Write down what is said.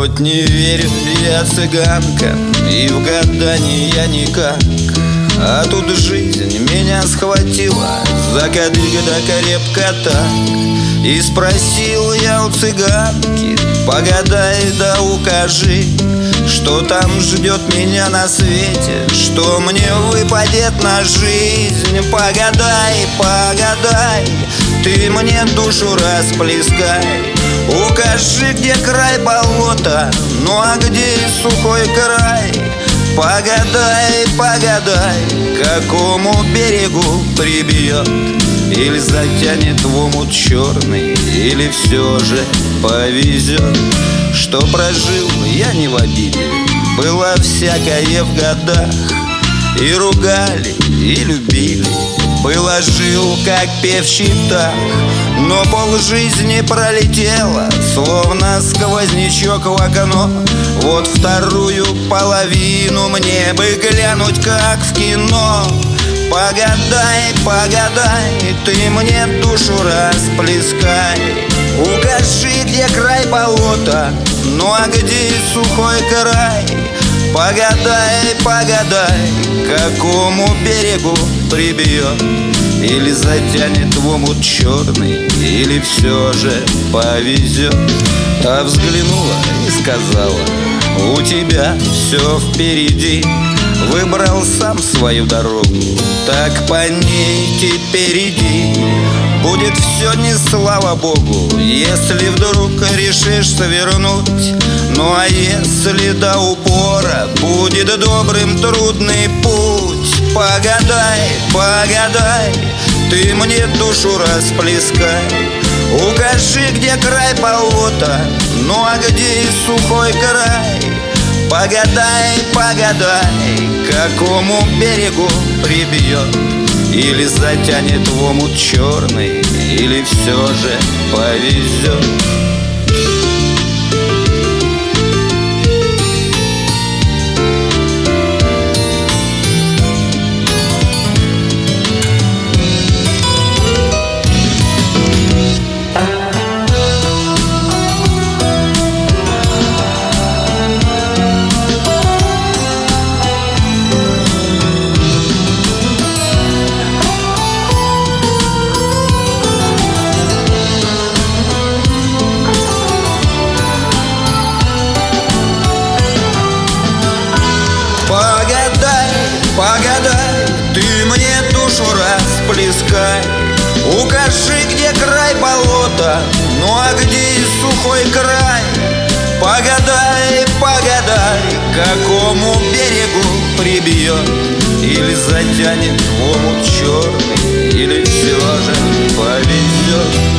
Хоть не верю я цыганкам и в гадания никак, а тут жизнь меня схватила за кадык да крепко так. И спросил я у цыганки: погадай да укажи, что там ждет меня на свете, что мне выпадет на жизнь. Погадай, погадай, ты мне душу расплескай. Укажи, где край болота, ну а где сухой край. Погадай, погадай, к какому берегу прибьет, или затянет в омут черный, или все же повезет. Что прожил я не в обиде, было всякое в годах. И ругали, и любили, было жил, как певчий так. Но полжизни пролетела, словно сквознячок в окно. Вот вторую половину мне бы глянуть, как в кино. Погадай, погадай, ты мне душу расплескай. Укажи, где край болота, ну а где сухой край. Погадай, погадай, к какому берегу прибьет, или затянет в омут черный, или все же повезет. Та взглянула и сказала: у тебя все впереди. Выбрал сам свою дорогу, так по ней теперь иди. Будет все не слава Богу, если вдруг решишь свернуть. Ну а если до упора будет добрым трудный путь. Погадай, погадай, ты мне душу расплескай. Укажи, где край болота, ну а где сухой край. Погадай, погадай, к какому берегу прибьет, или затянет в омут черный, или все же повезет. Погадай, погадай, ты мне душу расплескай. Укажи, где край болота, ну а где сухой край. Погадай, погадай, к какому берегу прибьет, или затянет в омут черный, или все же повезет.